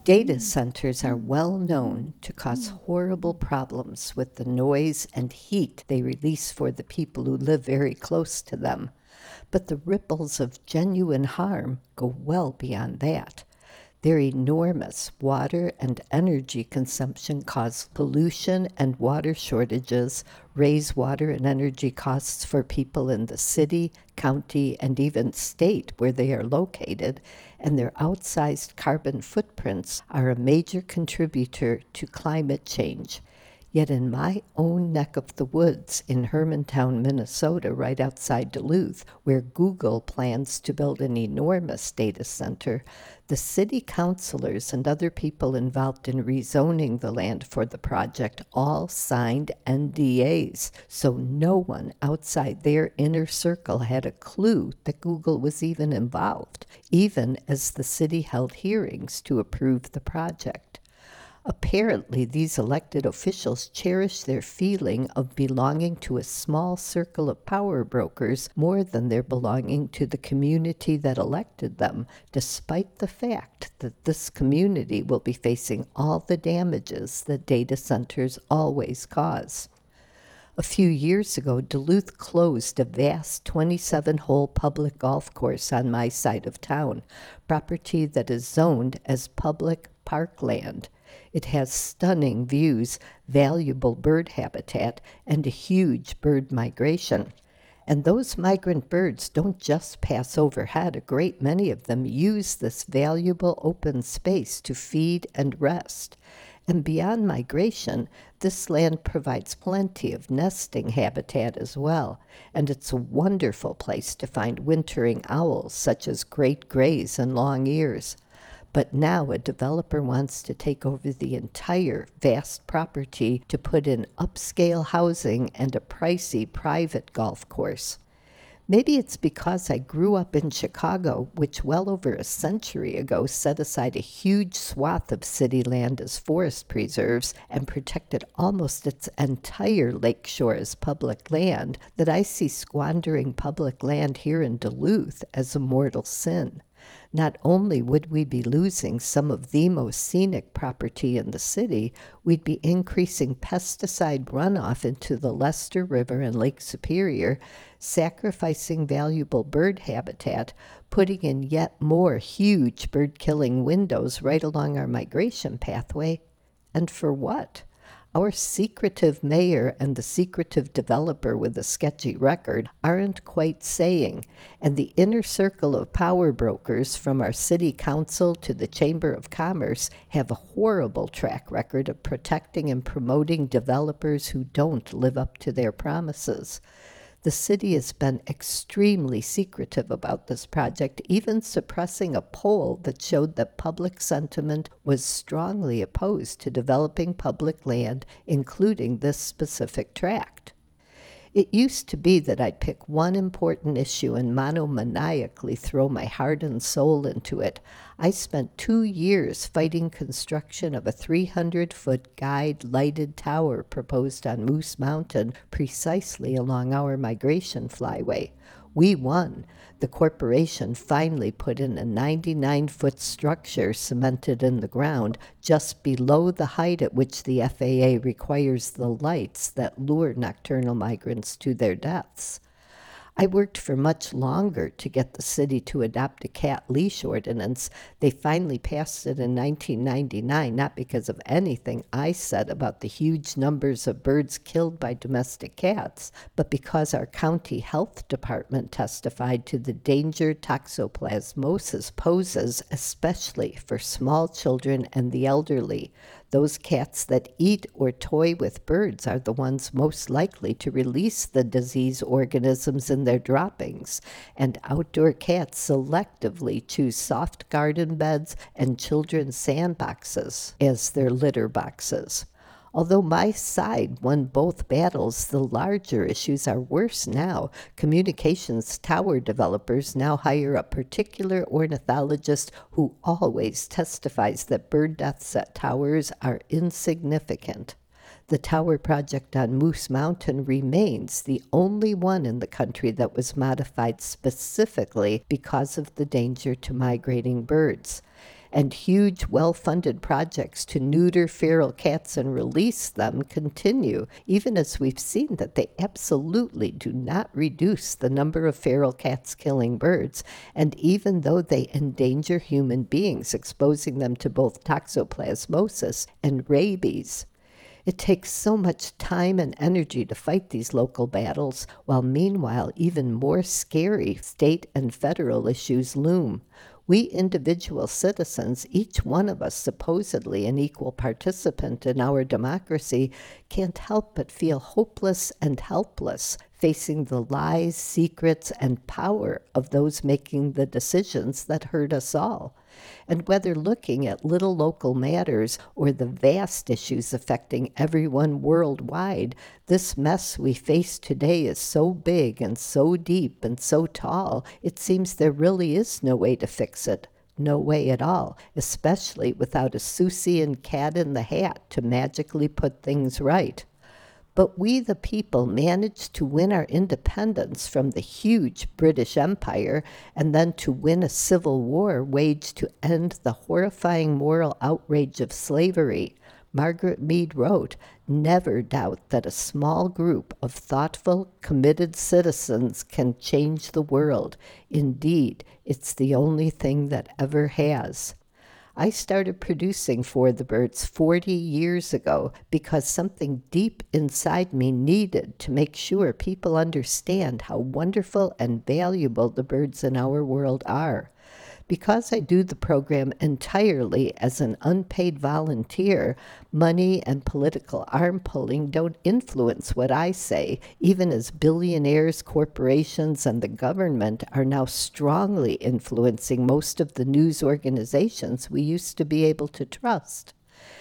Data centers are well known to cause horrible problems with the noise and heat they release for the people who live very close to them. But the ripples of genuine harm go well beyond that. Their enormous water and energy consumption cause pollution and water shortages, raise water and energy costs for people in the city, county, and even state where they are located, and their outsized carbon footprints are a major contributor to climate change. Yet in my own neck of the woods in Hermantown, Minnesota, right outside Duluth, where Google plans to build an enormous data center, the city councilors and other people involved in rezoning the land for the project all signed NDAs, so no one outside their inner circle had a clue that Google was even involved, even as the city held hearings to approve the project. Apparently, these elected officials cherish their feeling of belonging to a small circle of power brokers more than their belonging to the community that elected them, despite the fact that this community will be facing all the damages that data centers always cause. A few years ago, Duluth closed a vast 27-hole public golf course on my side of town, property that is zoned as public parkland. It has stunning views, valuable bird habitat, and a huge bird migration. And those migrant birds don't just pass overhead. A great many of them use this valuable open space to feed and rest. And beyond migration, this land provides plenty of nesting habitat as well, and it's a wonderful place to find wintering owls such as great grays and long ears. But now a developer wants to take over the entire vast property to put in upscale housing and a pricey private golf course. Maybe it's because I grew up in Chicago, which well over a century ago set aside a huge swath of city land as forest preserves and protected almost its entire lakeshore as public land, that I see squandering public land here in Duluth as a mortal sin. Not only would we be losing some of the most scenic property in the city, we'd be increasing pesticide runoff into the Lester River and Lake Superior, sacrificing valuable bird habitat, putting in yet more huge bird-killing windows right along our migration pathway. And for what? Our secretive mayor and the secretive developer with a sketchy record aren't quite saying, and the inner circle of power brokers from our city council to the Chamber of Commerce have a horrible track record of protecting and promoting developers who don't live up to their promises. The city has been extremely secretive about this project, even suppressing a poll that showed that public sentiment was strongly opposed to developing public land, including this specific tract. It used to be that I'd pick one important issue and monomaniacally throw my heart and soul into it. I spent 2 years fighting construction of a 300-foot guide lighted tower proposed on Moose Mountain precisely along our migration flyway. We won. The corporation finally put in a 99-foot structure cemented in the ground just below the height at which the FAA requires the lights that lure nocturnal migrants to their deaths. I worked for much longer to get the city to adopt a cat leash ordinance. They finally passed it in 1999, not because of anything I said about the huge numbers of birds killed by domestic cats, but because our county health department testified to the danger toxoplasmosis poses, especially for small children and the elderly. Those cats that eat or toy with birds are the ones most likely to release the disease organisms in their droppings, and outdoor cats selectively choose soft garden beds and children's sandboxes as their litter boxes. Although my side won both battles, the larger issues are worse now. Communications tower developers now hire a particular ornithologist who always testifies that bird deaths at towers are insignificant. The tower project on Moose Mountain remains the only one in the country that was modified specifically because of the danger to migrating birds. and huge, well-funded projects to neuter feral cats and release them continue, even as we've seen that they absolutely do not reduce the number of feral cats killing birds, and even though they endanger human beings, exposing them to both toxoplasmosis and rabies. It takes so much time and energy to fight these local battles, while meanwhile even more scary state and federal issues loom. We individual citizens, each one of us supposedly an equal participant in our democracy, can't help but feel hopeless and helpless, facing the lies, secrets, and power of those making the decisions that hurt us all. And whether looking at little local matters or the vast issues affecting everyone worldwide, this mess we face today is so big and so deep and so tall, it seems there really is no way to fix it. No way at all, especially without a Seussian cat in the hat to magically put things right. But we, the people, managed to win our independence from the huge British Empire and then to win a civil war waged to end the horrifying moral outrage of slavery. Margaret Mead wrote, "Never doubt that a small group of thoughtful, committed citizens can change the world. Indeed, it's the only thing that ever has." I started producing For the Birds 40 years ago because something deep inside me needed to make sure people understand how wonderful and valuable the birds in our world are. Because I do the program entirely as an unpaid volunteer, money and political arm pulling don't influence what I say, even as billionaires, corporations, and the government are now strongly influencing most of the news organizations we used to be able to trust.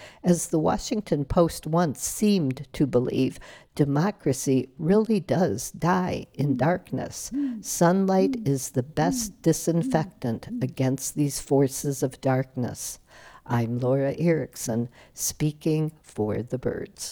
As the Washington Post once seemed to believe, democracy really does die in darkness. Sunlight is the best disinfectant against these forces of darkness. I'm Laura Erickson, speaking for the birds.